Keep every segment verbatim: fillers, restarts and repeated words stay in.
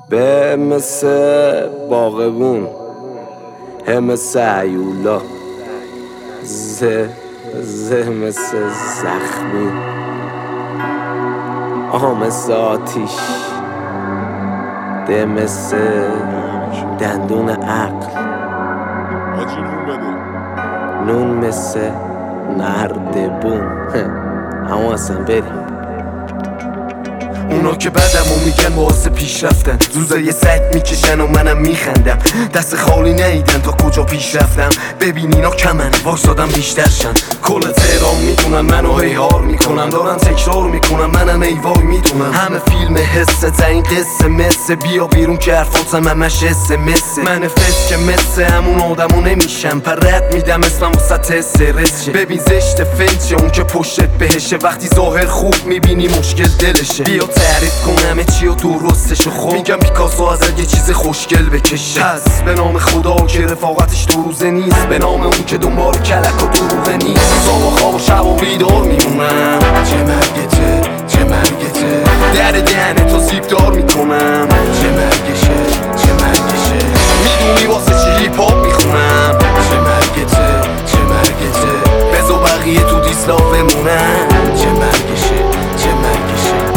به مثل باغبون، هم مثل عیولا، زه زه مثل زخمی، آها مثل آتیش، ده مثل دندون عقل، نون مثل نردبون. اما اصلا بریم. اونا که بدمو میگن واسه پیش رفتن، زوزه یه سگ میکشن و منم میخندم. دست خالی نیدن تا کجا پیش رفتم. ببین اینا کمن وایسادم بیشتر شن. کل تهران میدونن منو هیهار میکنن، دارن تکرار میکنن منم ای وای میدونم. همه فیلم حسه تا این قصه مثه، بیا بیرون که حرفاتم همش حسه مثه. من فس که مثه همون آدمو نمیشم، پر رد میدم اسمم وسط استرس شه. ببین زشت فنچه اون که پشتت بهشه، وقتی ظاهر خوب میبینی مشکل دلشه. بیا تعریف کنم چی و درستشو، خب میگم پیکاسو از یه چیز خوشگل بکشه. پس به نام خدا که رفاقتش دو روزه نیست، به نام اون که دنبال کلک و دروغه نیست. صبح و خواب و شب و بیدار میمونم، چه مرگته چه مرگته، در دهنه تا سیب دار میکنم. چه مرگشه چه مرگشه، میدونی واسه چی هیپ هاپ میخونم. چه مرگته چه مرگته، بزا بقیه تو دیسلاف بمونم. چه مرگشه چه مرگشه،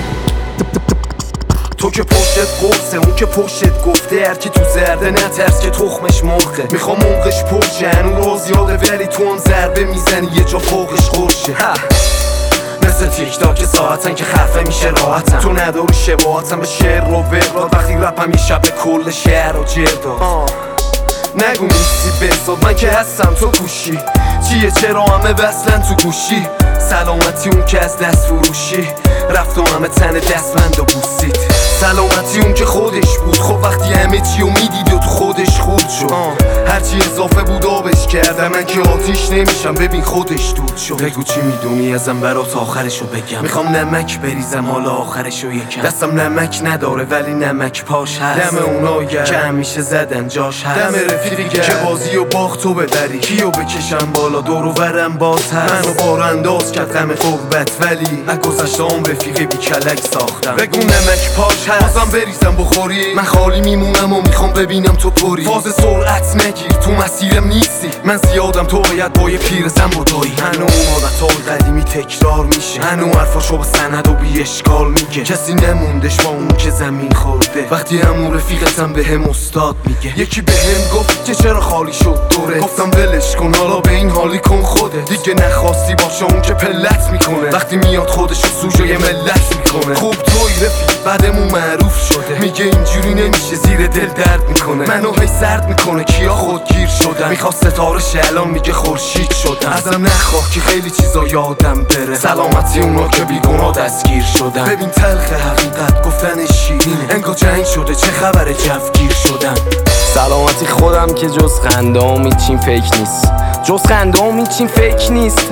تو که پشتت قرصه اون که پشتت گفته، هر کی تو زرده نترس که تخمش مرخه. میخوام موقش پرشه هنو راز یاده، ولی تو اون ضربه میزنی یه جا فوقش قرشه. مثل تیک تاک ساعتن که خفه میشه راحتن، تو نداری شباهتن به شعر و وقرات. وقتی رپم یه شب کل شهر و جرداد. نگو نیستی بساد من که هستم تو گوشی، چیه چرا همه وصلن تو گوشی. سلامتی اون که از دست فروشی رفت و همه تن دستمند و بوسید. سلامتی اون که خودش بود، خب وقتی همه چی رو میدید و تو خودش خود شد. هرچی اضافه بود آبش کردم، من که آتیش نمیشم ببین خودش دود شد. بگو چی میدونی ازم برات آخرشو بگم، میخوام نمک بریزم حالا آخرشو یکم. دستم نمک نداره ولی نمک پاش هست، دم اونایی که همیشه زدن جاش هست. دم رفیقی که بازی و باخت تو ببری، کیو بکشم بالا دور و برم باز هست. منو بار انداز کرد غم قربت، ولی از گذشته هم رفیقی بی کلک ساختم. بگو نمک پاش هست بازم بریزم بخوری، من خالی میمونم و میخوام ببینم تو پری. فاز سرعت نگیر تو مسیرم نیستی، من زیادم تو باید با یه پیرزن بدایی. هنو اون عادت‌ها قدیمی تکرار میشه، هنو حرفاشو با سند و بی اشکال میگه. کسی نموندش با اون که زمین خورده، وقتی همون رفیقتم به هم استاد میگه. یکی به هم گفت که چرا خالی شد دوره، گفتم ولش کن حالا به این حالی کن خوده. دیگه نخواستی باشه اون که پلت میکنه، وقتی میاد خودشو سوژه یه ملت میکنه. خوب توی رفیق بعدمون معروف شده، میگه اینجوری نمیشه زیر دل درد میکنه. منو هی سرد میکنه کیا خودگیر شدن، میخواست ستاره شه الان میگه خورشید شدن. ازم نخواه که خیلی چیزا یادم بره، سلامتی اونا که بیگناه دستگیر شدن. ببین تلخ حقیقت گفتن شیرینه، انگار جنگ شده چه خبره جوگیر شدن. سلامتی خودم که جز خنده هم هیچین فکر نیست، جز خنده هم هیچین فکر نیست.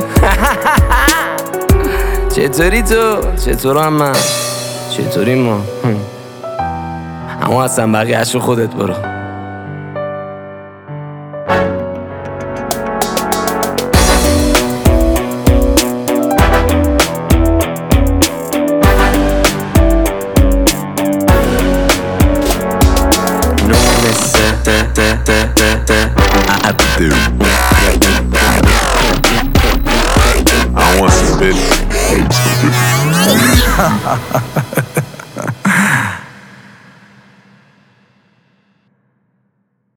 چطوری تو؟ چطور هم من؟ چطوری ما؟ اما اصلا بقیه‌اشو خودت برو.